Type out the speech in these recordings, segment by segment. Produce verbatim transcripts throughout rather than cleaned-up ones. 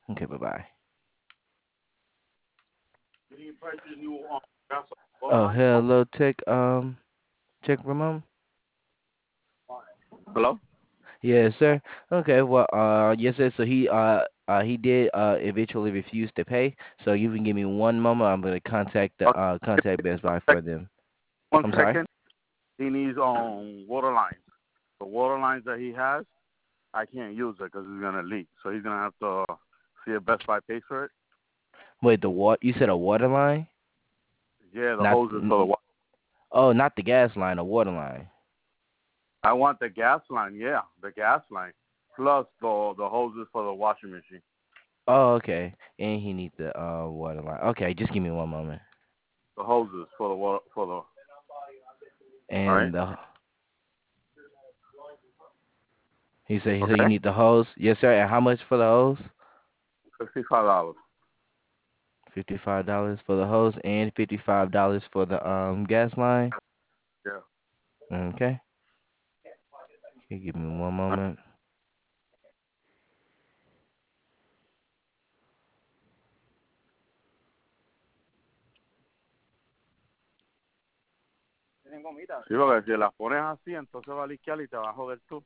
Okay, bye bye. Did he purchase new um, gas water Oh, line? No. hello, Tech. Um, Tech Ramon. Hello? Yes, sir. Okay, well, uh, yes, sir. So he, uh, uh, he did, uh, eventually refuse to pay. So you can give me one moment. I'm gonna contact the, Okay. uh, contact Best One Buy sec- for them. one I'm sorry. second. He needs um water lines. The water lines that he has, I can't use it because it's gonna leak. So he's gonna have to see if Best Buy pays for it. Wait, the what? You said a water line? Yeah, the Not, hoses for the n- water. oh, not the gas line, a water line. I want the gas line. Yeah, the gas line plus the the hoses for the washing machine. Oh, okay. And he needs the, uh, water line. Okay, just give me one moment. The hoses for the water for the. All right. And the, he said, so you Okay. need the hose? Yes, sir. And how much for the hose? Fifty-five dollars. Fifty-five dollars for the hose and fifty-five dollars for the um gas line. Yeah. Okay. Can you give me one All right. moment? Sí, porque si las pones así, entonces va a liquear y te va a joder tú.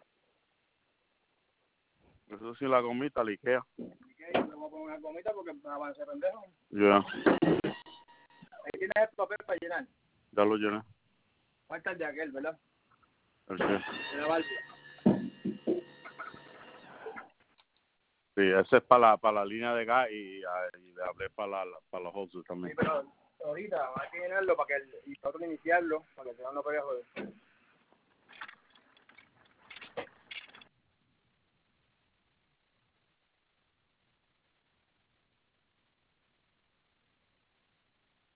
Eso sí, la gomita liquea. Ya. Ya lo llené. El qué. Sí, ese es para la, para la línea de gas y, ah, y le hablé para, la, para los hoses también.